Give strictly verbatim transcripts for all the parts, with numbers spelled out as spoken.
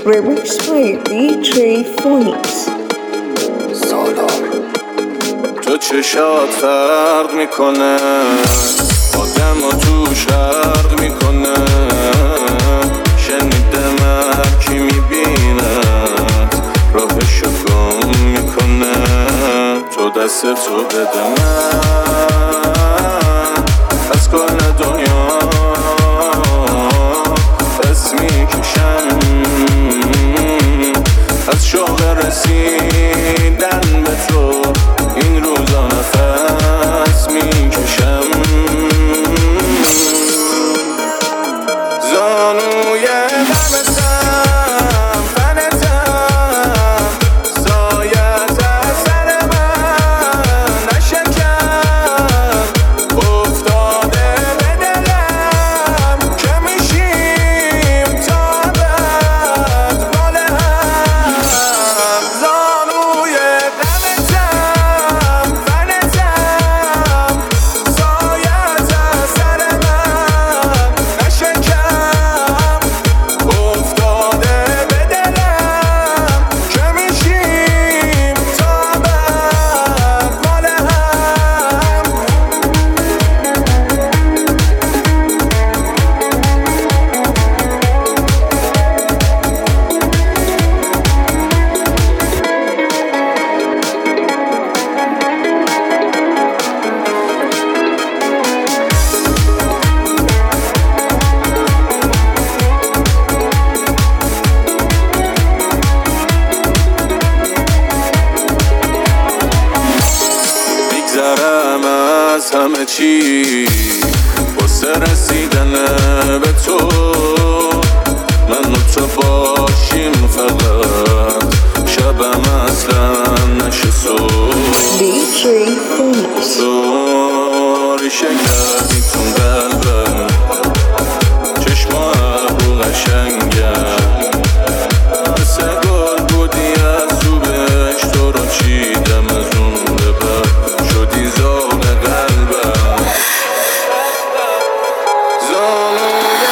Remix by دی جی Phoenix. سالار تو چشات فرق میکنه، آدم و تو شرق میکنه. شنیدم هرکی میبینه راهشو گم میکنه. تو دست تو بده من از کل دنیا پس میکشم، از شوق رسیدن به تو این روزا نفس میکشم. زانوی غمتم فنتم، سایت از سر من نشکم. افتاده به دلم که میشیم تا بعد مال هم. زانوی غمتم فنتم، سایت از سر من نشکم. افتاده به دلم که میشیم تا بعد مال هم. میگذرم از همه چی واسه رسیدن به تو. من و تو باشیم فقط، شبم اصلا نشه صبح. دی جی Phoenix. تو ریشه کردی تو قلبم، چشم و ابرو قشنگم. مثل گل بودی از رو بهش، تو رو چیدم از اون به بعد شدی زاغ قلبم. زانوی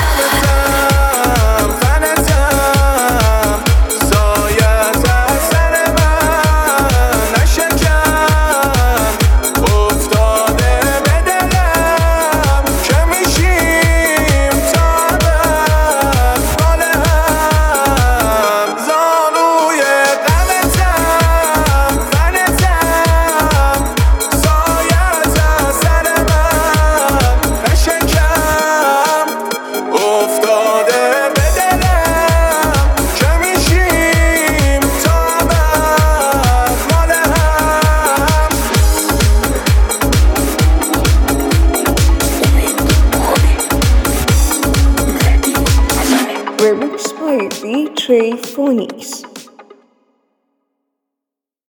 غمتم فنتم، سایت از سر من نشکم. افتاده به دلم که میشیم تا بعد مال هم. زانوی غمتم فنتم، سایت از سر من نشکم. افتاده به دلم که میشیم تا بعد مال هم. Remix by دی جی Phoenix.